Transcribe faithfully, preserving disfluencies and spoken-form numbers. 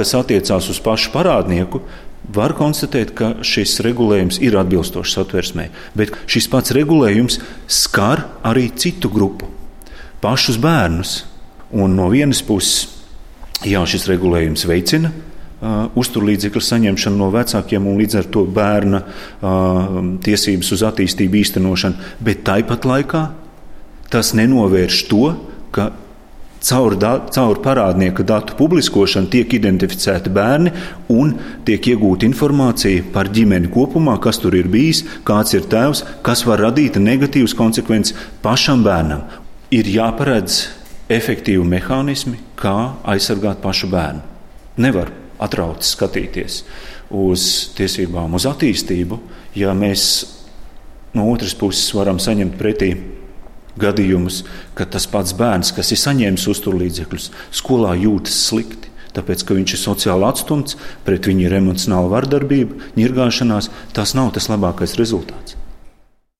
kas attiecās uz pašu parādnieku, var konstatēt, ka šis regulējums ir atbilstošs Satversmei. Bet šis pats regulējums skar arī citu grupu, pašus bērnus. Un no vienas puses, jā, šis regulējums veicina uh, uzturlīdzekļu saņemšanu no vecākiem un līdz ar to bērna uh, tiesības uz attīstību īstenošanu, bet tāpat laikā tas nenovērš to, ka caur, da, caur parādnieka datu publiskošanu tiek identificēti bērni un tiek iegūta informācija par ģimeni kopumā, kas tur ir bijis, kāds ir tēvs, kas var radīt negatīvas konsekvences pašam bērnam. Ir jāparedz efektīvi mehānismi, kā aizsargāt pašu bērnu. Nevar atrauti skatīties uz tiesībām uz attīstību, ja mēs no otras puses varam saņemt pretī gadījumus, ka tas pats bērns, kas ir saņēmis uzturlīdzekļus, skolā jūtas slikti, tāpēc, ka viņš ir sociāli atstumts, pret viņu ir emocionāla vardarbība, ņirgāšanās, tas nav tas labākais rezultāts.